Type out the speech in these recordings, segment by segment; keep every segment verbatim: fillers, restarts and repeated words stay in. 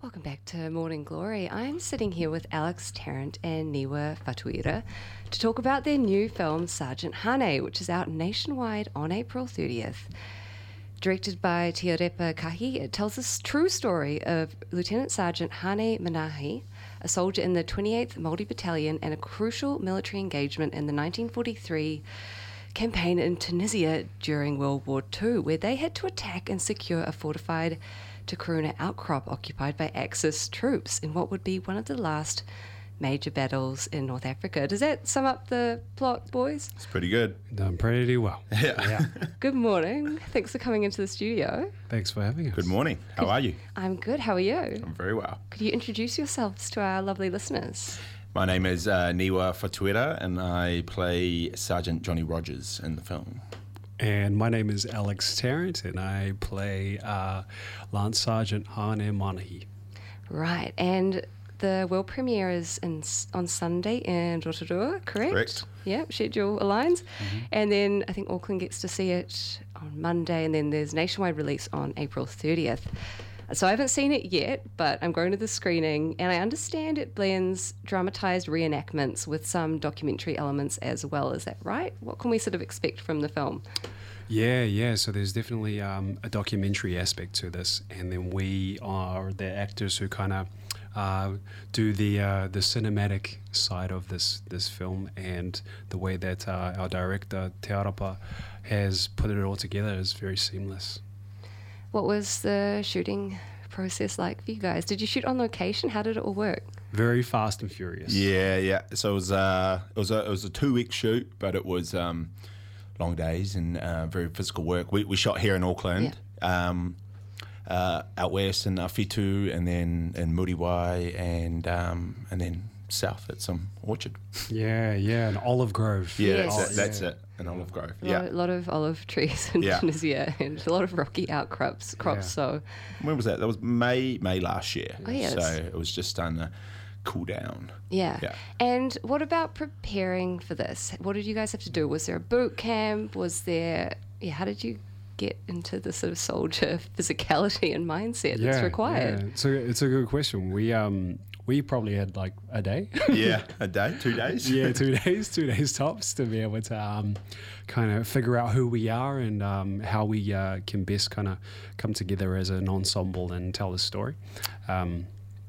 Welcome back to Morning Glory. I'm sitting here with Alex Tarrant and Niwa Fatuira to talk about their new film Sergeant Hane, which is out nationwide on April thirtieth. Directed by Teorepa Kahi, it tells the true story of Lieutenant Sergeant Hane Manahi, a soldier in the twenty-eighth Māori Battalion and a crucial military engagement in the nineteen forty-three campaign in Tunisia during World War Two, where they had to attack and secure a fortified Takruna outcrop occupied by Axis troops in what would be one of the last major battles in North Africa. Does that sum up the plot, boys? It's pretty good. Done pretty well. Yeah. yeah. Good morning. Thanks for coming into the studio. Thanks for having us. Good morning. How are you? I'm good. How are you? I'm very well. Could you introduce yourselves to our lovely listeners? My name is uh, Niwa Fatuira, and I play Sergeant Johnny Rogers in the film. And my name is Alex Tarrant, and I play uh, Lance Sergeant Hane Manahi. Right, and the world premiere is in, on Sunday in Rotorua, correct? Correct. Yeah, schedule aligns. Mm-hmm. And then I think Auckland gets to see it on Monday, and then there's nationwide release on April thirtieth. So I haven't seen it yet, but I'm going to the screening, and I understand it blends dramatised reenactments with some documentary elements as well. Is that right? What can we sort of expect from the film? Yeah, yeah. So there's definitely um, a documentary aspect to this, and then we are the actors who kind of uh, do the uh, the cinematic side of this this film, and the way that uh, our director Te Arapa has put it all together is very seamless. What was the shooting process like for you guys? Did you shoot on location? How did it all work? Very fast and furious. Yeah, yeah. So it was uh, it was a it was a two week shoot, but it was um, long days and uh, very physical work. We we shot here in Auckland, yeah. um, uh, out west in Awhitu, and then in Muriwai, and um, and then south at some orchard. Yeah, yeah, an olive grove. Yeah, Yes. that's, it, that's yeah. it. An olive grove. A Yeah. lot, lot of olive trees in Yeah. Tunisia and a lot of rocky outcrops. Crops. Yeah. So When was that? That was May May last year. Oh, yes. So it was just starting to cool down. yeah. Yeah. And what about preparing for this? What did you guys have to do? Was there a boot camp? Was there? Yeah. How did you get into the sort of soldier physicality and mindset that's required? Yeah. So it's a good question. We um we probably had like a day. Yeah, a day, two days. yeah, two days, two days tops to be able to um, kind of figure out who we are and um, how we uh, can best kind of come together as an ensemble and tell the story. Um,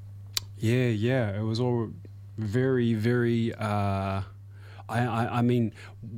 yeah, yeah, it was all very, very. Uh, I, I, I mean.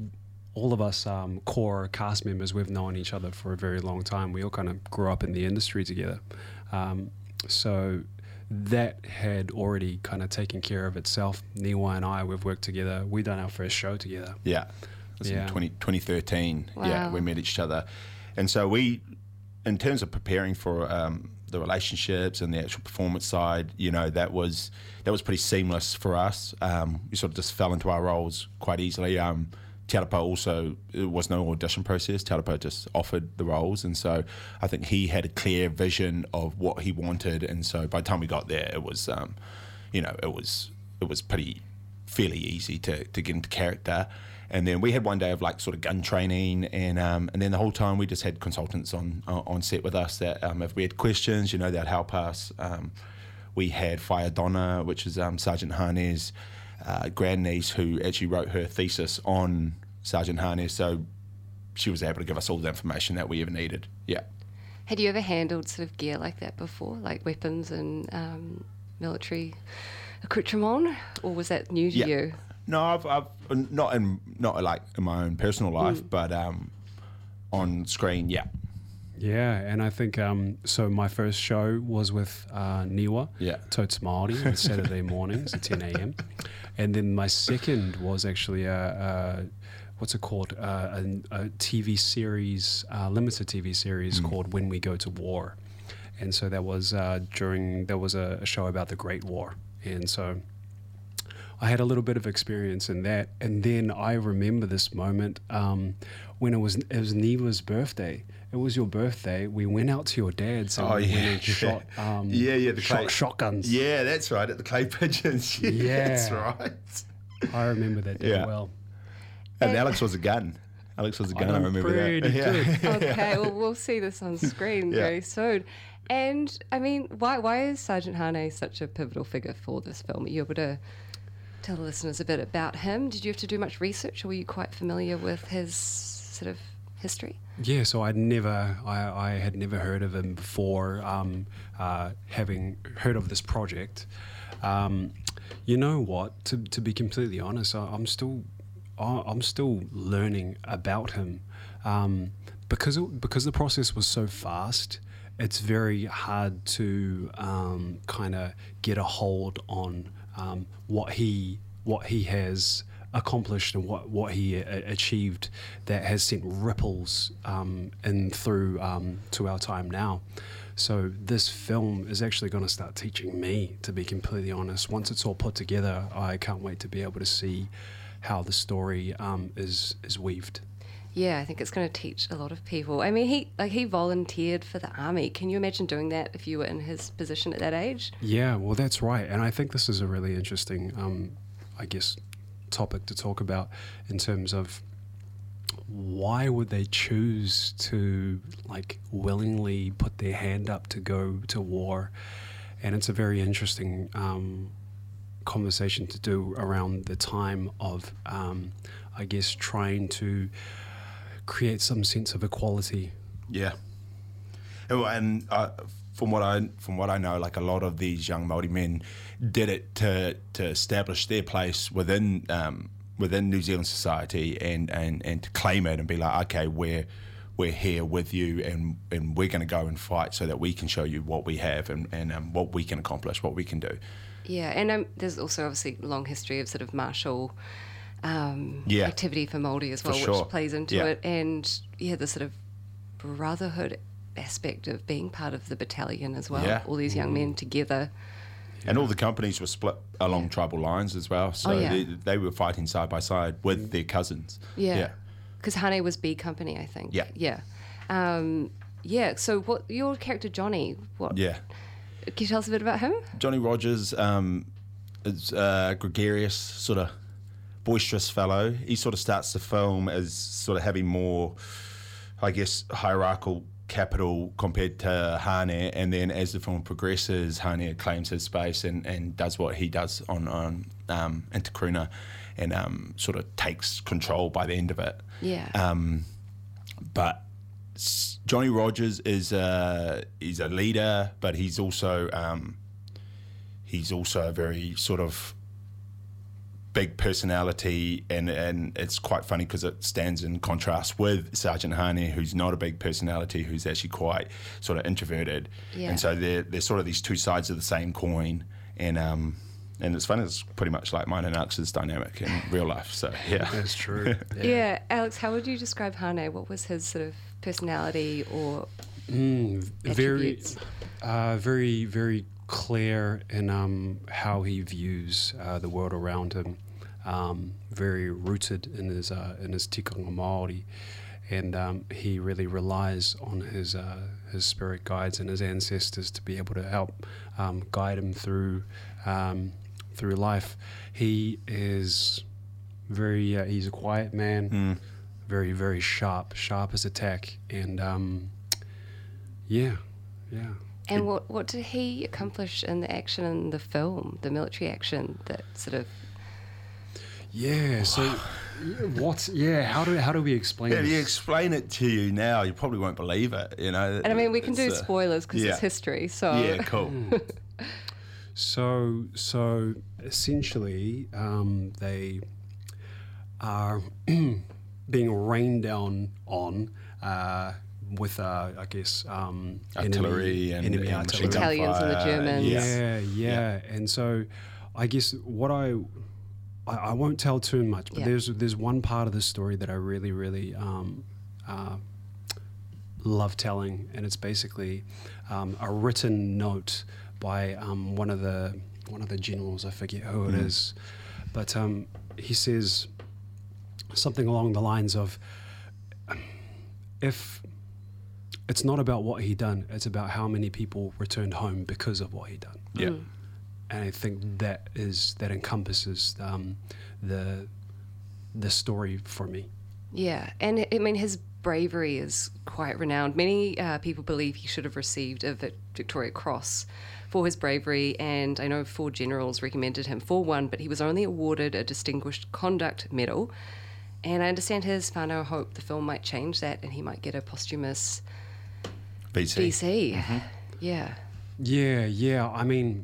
All of us um, core cast members, we've known each other for a very long time. We all kind of grew up in the industry together. Um, so that had already kind of taken care of itself. Niwa and I, we've worked together. We've done our first show together. Yeah. It was Yeah. in twenty, twenty thirteen. Yeah, Wow. we met each other. And so we, in terms of preparing for um, the relationships and the actual performance side, you know, that was that was pretty seamless for us. Um, we sort of just fell into our roles quite easily. Um, Te Arapa also, it was no audition process. Te Arapa just offered the roles, and so I think he had a clear vision of what he wanted, and so by the time we got there, it was, um, you know, it was it was pretty fairly easy to, to get into character. And then we had one day of like sort of gun training, and um, and then the whole time we just had consultants on on set with us that um, if we had questions, you know, they'd help us. Um, we had Whaia Donna, which is um, Sergeant Hane's Uh, grandniece, who actually wrote her thesis on Sergeant Hane, so she was able to give us all the information that we ever needed. Yeah. Had you ever handled sort of gear like that before, like weapons and um, military accoutrement, or was that new to Yeah. you? No, I've, I've not in not like in my own personal life, Mm. but um, on screen, yeah. Yeah, and I think um, so. My first show was with uh, Niwa, Yeah. Totes Māori, on Saturday mornings at ten a.m. And then my second was actually a, a what's it called? Uh, a, a T V series, uh, limited T V series Mm. called When We Go to War. And so that was uh, during there was a, a show about the Great War, and so I had a little bit of experience in that. And then I remember this moment um, when it was it was Niwa's birthday. It was your birthday. We went out to your dad's and Oh, we yeah. went and shot um, Yeah, yeah, the shot clay- shotguns. Yeah, that's right, at the Clay Pigeons. Yeah, Yeah. that's right. I remember that day Yeah. well. And And- Alex was a gun. Alex was a I gun, I done remember pretty that. Yeah. good. Okay, well, we'll see this on screen Yeah. very soon. And I mean, why why is Sergeant Hane such a pivotal figure for this film? Are you able to tell the listeners a bit about him? Did you have to do much research, or were you quite familiar with his sort of history? Yeah, so I'd never, I, I had never heard of him before, um, uh, having heard of this project. Um, you know what? To to be completely honest, I, I'm still, I- I'm still learning about him, um, because it, because the process was so fast. It's very hard to um, kind of get a hold on um, what he what he has accomplished and what, what he a- achieved that has sent ripples um, in through um, to our time now. So this film is actually going to start teaching me, to be completely honest. Once it's all put together, I can't wait to be able to see how the story um, is is weaved. Yeah, I think it's going to teach a lot of people. I mean, he like he volunteered for the army. Can you imagine doing that if you were in his position at that age? Yeah, well, that's right. And I think this is a really interesting, um, I guess, topic to talk about in terms of why would they choose to like willingly put their hand up to go to war. And it's a very interesting um, conversation to do around the time of, um, I guess, trying to create some sense of equality. Yeah. Oh, and uh, from what I from what I know, like a lot of these young Māori men did it to to establish their place within um, within New Zealand society and, and, and to claim it and be like, okay, we're we're here with you and and we're going to go and fight so that we can show you what we have and and um, what we can accomplish, what we can do. Yeah, and um, there's also obviously a long history of sort of martial um, Yeah. activity for Māori as well, For sure. which plays into Yeah. it. And yeah, the sort of brotherhood aspect of being part of the battalion as well. Yeah. All these young men together. And all the companies were split along Yeah. tribal lines as well, so Oh, yeah. they, they were fighting side by side with their cousins. Yeah. Because Hane was B Company, I think. Yeah. Yeah. Um, yeah, so what your character Johnny, what yeah. can you tell us a bit about him? Johnny Rogers um, is a gregarious, sort of boisterous fellow. He sort of starts the film as sort of having more, I guess, hierarchical capital compared to Hane, and then as the film progresses, Hane claims his space and, and does what he does on, on um, in Te Kruna and um, sort of takes control by the end of it. Yeah. Um, but s- Johnny Rogers is a, he's a leader, but he's also um, he's also a very sort of big personality, and, and it's quite funny because it stands in contrast with Sergeant Hane, who's not a big personality, who's actually quite sort of introverted. Yeah. And so they're, they're sort of these two sides of the same coin. And um, and it's funny, it's pretty much like mine and Alex's dynamic in real life. So, yeah. That's true. Yeah. Alex, how would you describe Hane? What was his sort of personality or Mm, very, attributes? uh, very, very clear in um, how he views uh, the world around him. Um, very rooted in his uh, in his tikanga Māori, and um, he really relies on his uh, his spirit guides and his ancestors to be able to help um, guide him through um, through life. He is very uh, he's a quiet man, Mm. very very sharp, sharp as a tack, and um, yeah, yeah. And what what did he accomplish in the action in the film, the military action that sort of Yeah. So, what? Yeah. How do how do we explain Yeah, this? you explain it to you now, you probably won't believe it, you know. and I mean we can do It's, uh, spoilers because yeah. it's history, so Yeah, cool. So, so essentially, um, they are being rained down on uh, with, uh, I guess, um, Artillery enemy, and, enemy and artillery. machine gun Italians and the fire. Germans. Yeah, yeah, And so, I guess what I, I I won't tell too much, but Yeah. there's there's one part of the story that I really really um, uh, love telling, and it's basically um, a written note by um, one of the one of the generals. I forget who it Mm. is, but um, he says something along the lines of, if it's not about what he done, it's about how many people returned home because of what he done. Yeah. Mm. And I think that is that encompasses um, the the story for me. yeah. And I mean his bravery is quite renowned. Many uh, people believe he should have received a Victoria Cross for his bravery, and I know four generals recommended him for one, but he was only awarded a Distinguished Conduct Medal. And I understand his whānau hope the film might change that and he might get a posthumous V C. V C. Mm-hmm. Yeah. Yeah, yeah. I mean,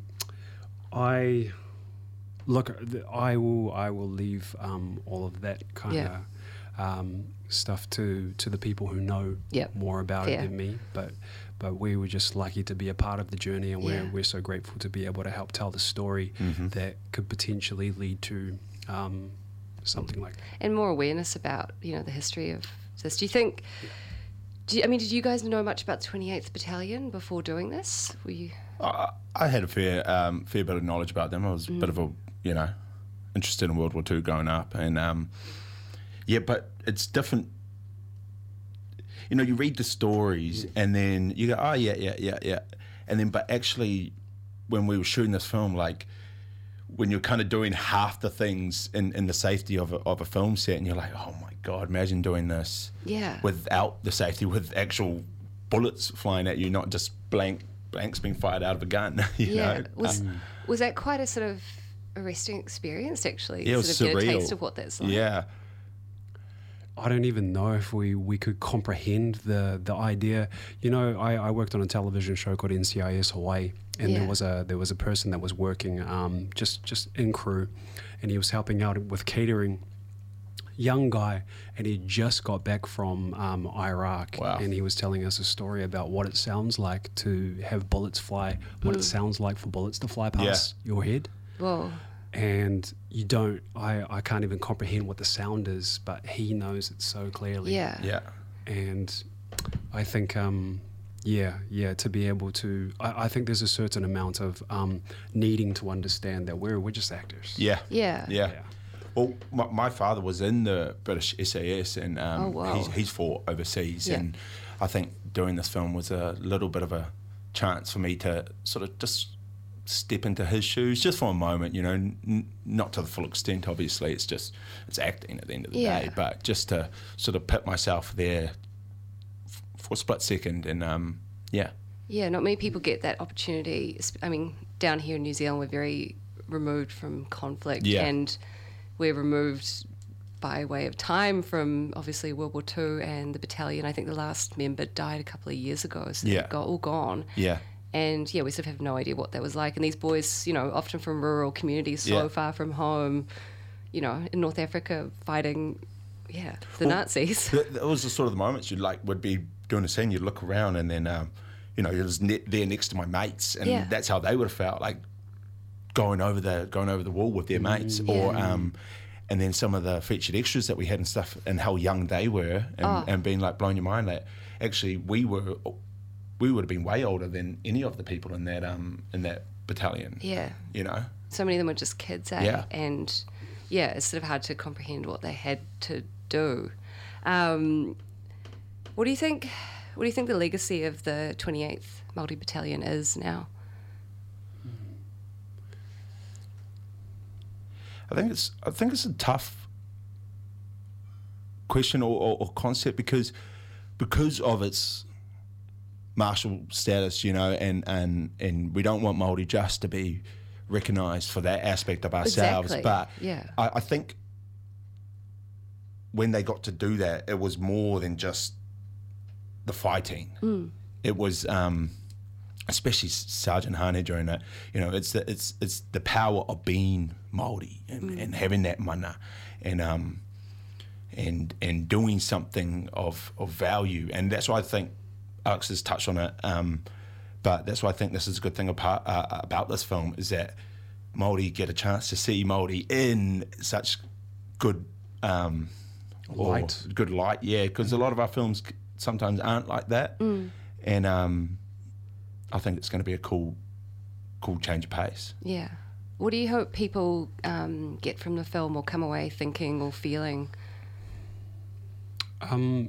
I look. I will. I will leave um, all of that kind of Yeah. um, stuff to to the people who know Yep. more about Fair. it than me. But but we were just lucky to be a part of the journey, and we're Yeah. we're so grateful to be able to help tell the story Mm-hmm. that could potentially lead to um, something like that. And more awareness about, you know, the history of this. Do you think, do you, I mean, did you guys know much about the twenty-eighth Battalion before doing this? Were you... I, I had a fair um, fair bit of knowledge about them. I was a bit of a, you know, interested in World War Two growing up. And, um, yeah, but it's different. You know, you read the stories and then you go, oh, yeah, yeah, yeah, yeah. And then, but actually, when we were shooting this film, like, when you're kind of doing half the things in, in the safety of a, of a film set, and you're like, oh my God, imagine doing this Yeah. without the safety, with actual bullets flying at you, not just blank blanks being fired out of a gun. You Yeah. know? Was, Um, was that quite a sort of arresting experience, actually? Yeah, it was sort of get a surreal. taste of what that's like. yeah. I don't even know if we, we could comprehend the, the idea. You know, I, I worked on a television show called N C I S Hawaii, and Yeah. there was a there was a person that was working um, just just in crew, and he was helping out with catering. Young guy, and he just got back from um, Iraq, Wow. and he was telling us a story about what it sounds like to have bullets fly, what it sounds like for bullets to fly past your head. Whoa. And you don't, I, I can't even comprehend what the sound is, but he knows it so clearly. Yeah. Yeah. And I think, um, yeah, yeah, to be able to, I, I think there's a certain amount of um, needing to understand that we're, we're just actors. Yeah. Yeah. Yeah. Yeah. Well, my, my father was in the British S A S, and um, Oh, wow. he's, he's fought overseas. Yeah. And I think doing this film was a little bit of a chance for me to sort of just step into his shoes just for a moment, you know, n- not to the full extent, obviously. It's just, it's acting at the end of the Yeah. day, but just to sort of put myself there f- for a split second. And um, yeah. Yeah, not many people get that opportunity. I mean, down here in New Zealand, we're very removed from conflict, Yeah. and we're removed by way of time from obviously World War Two and the battalion. I think the last member died a couple of years ago, so Yeah. they've got all gone. Yeah. And yeah, we sort of have no idea what that was like. And these boys, you know, often from rural communities, so Yeah. far from home, you know, in North Africa, fighting, yeah, the Well, Nazis. That, that was the sort of the moments you'd like would be doing a scene. You'd look around, and then um, you know, it was ne- there next to my mates, and Yeah. that's how they would have felt, like going over the going over the wall with their mates, or Yeah. um, and then some of the featured extras that we had and stuff, and how young they were, and, Oh. and being like blown your mind. Like, actually, we were we would have been way older than any of the people in that um in that battalion. Yeah. You know. So many of them were just kids, eh? Yeah. And yeah, it's sort of hard to comprehend what they had to do. Um, what do you think? What do you think the legacy of the twenty-eighth Māori Battalion is now? I think it's I think it's a tough question or, or, or concept because because of its martial status, you know, and, and, and we don't want Māori just to be recognised for that aspect of ourselves. Exactly, But yeah. I, I think when they got to do that, it was more than just the fighting. Mm. It was, um, especially Sergeant Hane during that, you know, it's the, it's it's the power of being Māori and, Mm. and having that mana and um and and doing something of, of value. And that's why I think Alex has touched on it, um, but that's why I think this is a good thing apart, uh, about this film is that Māori get a chance to see Māori in such good um, or Light. good light, yeah, because a lot of our films sometimes aren't like that, Mm. and um, I think it's going to be a cool, cool change of pace. Yeah. What do you hope people um, get from the film or come away thinking or feeling? Um,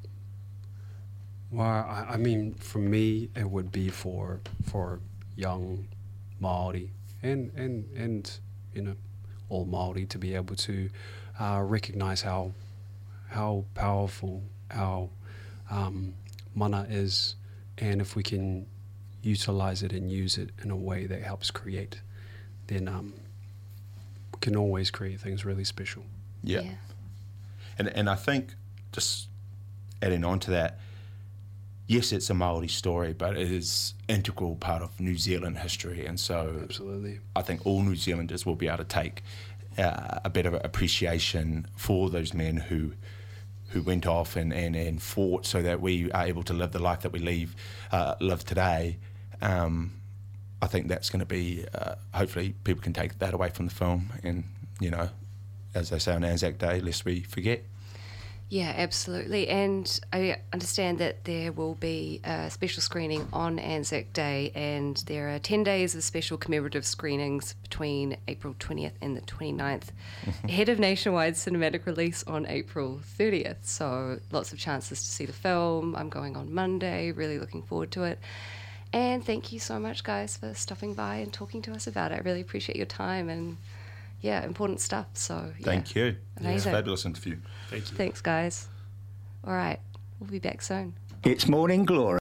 well, I, I mean, for me, it would be for for young Māori and and and you know all Māori to be able to uh, recognise how how powerful our um, mana is, and if we can utilize it and use it in a way that helps create, then um, we can always create things really special. Yeah. Yeah. And and I think, just adding on to that, yes, it's a Māori story, but it is integral part of New Zealand history. And so Absolutely. I think all New Zealanders will be able to take uh, a bit of appreciation for those men who who went off and, and, and fought so that we are able to live the life that we live, uh, live today. Um, I think that's going to be, uh, hopefully people can take that away from the film, and, you know, as they say on Anzac Day, lest we forget. Yeah, absolutely. And I understand that there will be a special screening on Anzac Day, and there are ten days of special commemorative screenings between April twentieth and the twenty-ninth, ahead of nationwide cinematic release on April thirtieth. So lots of chances to see the film. I'm going on Monday, really looking forward to it. And thank you so much, guys, for stopping by and talking to us about it. I really appreciate your time, and yeah, important stuff. So yeah. Thank you. Amazing. It's a fabulous interview. Thank you. Thanks, guys. All right, we'll be back soon. It's Morning Glory.